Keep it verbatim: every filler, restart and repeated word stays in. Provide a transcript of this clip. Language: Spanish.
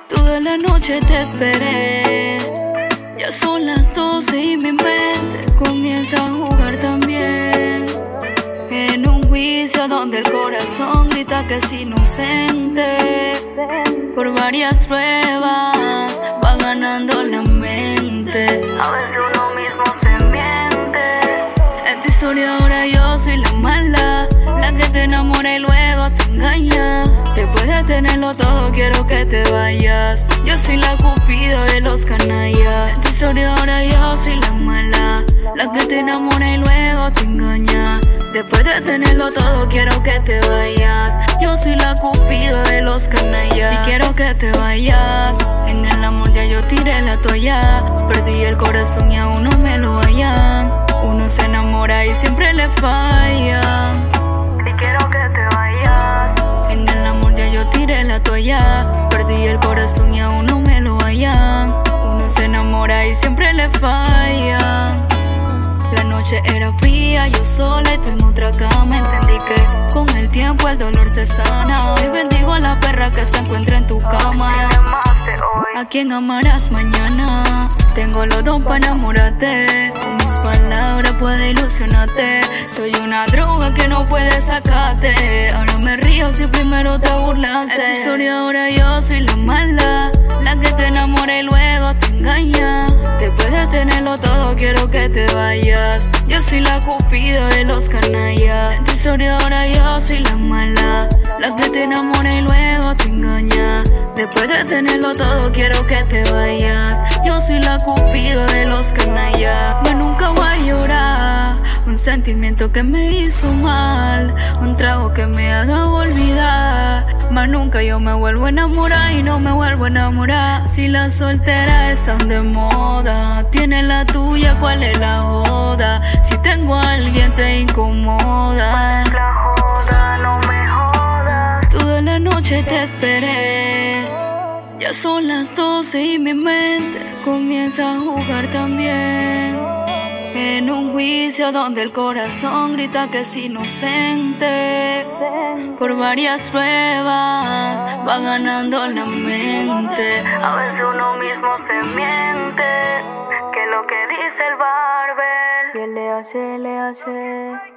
Toda la noche te esperé. Ya son las doce y mi mente comienza a jugar también. En un juicio donde el corazón grita que es inocente. Por varias pruebas va ganando la mente. A veces uno mismo se miente. En tu historia ahora yo soy la mala, la que te enamora y luego te engaña. Después de tenerlo todo quiero que te vayas. Yo soy la cupido de los canallas. En tu historia ahora yo soy la mala, la que te enamora y luego te engaña. Después de tenerlo todo quiero que te vayas. Yo soy la cupido de los canallas y quiero que te vayas. En el amor ya yo tiré la toalla. Perdí el corazón y aún no me lo vayan. Uno se enamora y siempre le falla. Y quiero que te vayas. En el amor ya yo tiré la toalla. Perdí el corazón y aún no me lo vayan. Uno se enamora y siempre le falla. La noche era fría, yo sola y tú en otra cama. Entendí que con el tiempo el dolor se sana. Hoy bendigo a la perra que se encuentra en tu cama. ¿A quién amarás mañana? Tengo los dos para enamorarte. Con mis palabras puedo ilusionarte. Soy una droga que no puede sacarte. Ahora me río si primero te burlaste. En tu historia ahora yo soy la mala, la que te enamora y luego te engaña. Después de tenerlo todo quiero que te vayas. Yo soy la cupido de los canallas. En tu historia ahora yo soy la mala, la que te enamora y luego te engaña. Después de tenerlo todo quiero que te vayas. Yo soy la cupido de los canallas. Yo nunca voy a llorar un sentimiento que me hizo mal, un trago que me haga olvidar. Mas nunca yo me vuelvo a enamorar y no me vuelvo a enamorar. Si las solteras están de moda, tienes la tuya, ¿cuál es la joda? Si tengo a alguien te incomoda. La joda, no me jodas. Toda la noche te esperé. Ya son las doce y mi mente comienza a jugar también. En un juicio donde el corazón grita que es inocente. Por varias pruebas va ganando la mente. A veces uno mismo se miente. Que lo que dice el barber Y el L H, L H